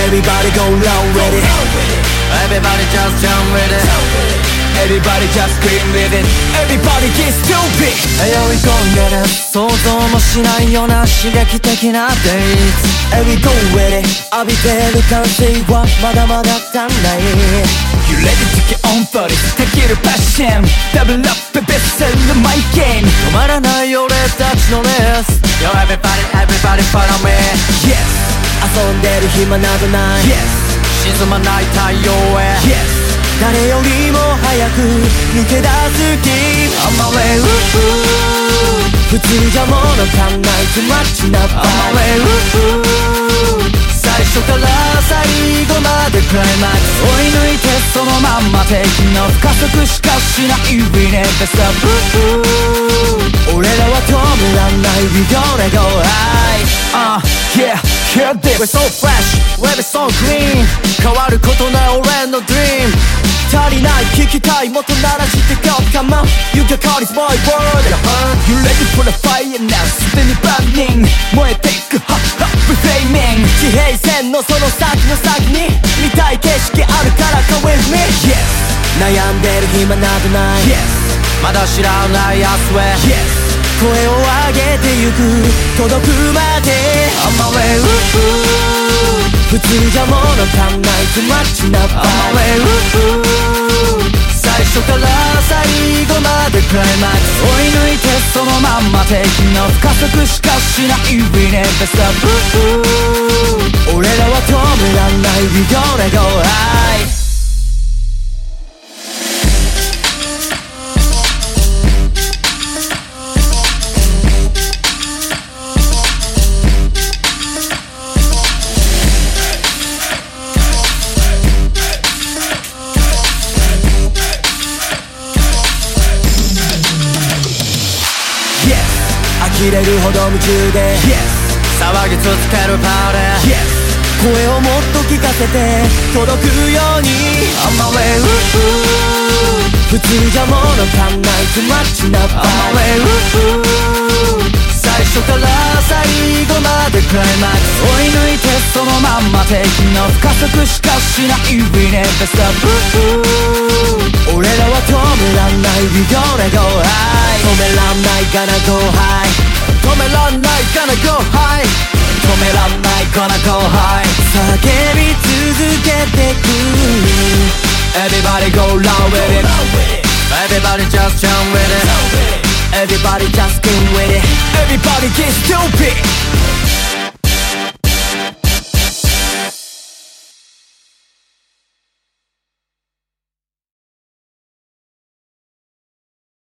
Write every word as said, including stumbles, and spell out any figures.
Everybody go low with it. Everybody just jump with it. Everybody just scream with it. Everybody get stupid. 酔い込んでる想像もしないような刺激的な Dates. Every go with it. 浴びてる感性はまだまだ足んない。 You ready to get on for it. できるパッション Double up ベストセルマイゲーム。 止まらない俺たちのレース。 Yo everybody everybody follow me. Yes 遊んでる暇などない。 Yes 沈まない太陽へ。 Yes 誰よりも早く抜け出す気 On my way 普通じゃ物足んない Too much な On my way 最初から最後までクライマックス追い抜いてそのまんま敵の不加速しかしない We need the stuff 俺らは止めらんない We gonna go high Uh yeah hear this We're so fresh We're so green 変わることない俺の dream 足りない聞きたいもっと鳴らして Go come on You can call this my world You ready for the fire now すでに burning 燃えていく Hot hot flaming 地平線のその先の先に見たい景色あるから Come with me Yes 悩んでる暇などない Yes まだ知らない明日へ Yes 声を上げてゆく届くまで On my way 普通じゃ物足んない Too much な On my way 最初から最後までクライマックス追い抜いてそのまんま敵の不加速しかしない We need the stuff 俺らは止めらんない We gonna go high呆れるほど夢中で Yes 騒ぎ続けるパウダー Yes 声をもっと聞かせて届くように On my way 普通じゃ物足んない Too much な On my way 最初から最後までクライマックス追い抜いてそのまんま敵の不加速しかしない We need the stuff 俺らは止めらんない We gonna go high 止めらんない gonna go high 止めらんない gonna go high 止めらんない gonna go high 叫び続けてく Everybody go low with it Everybody just jump with it Everybody just get with it Everybody get stupid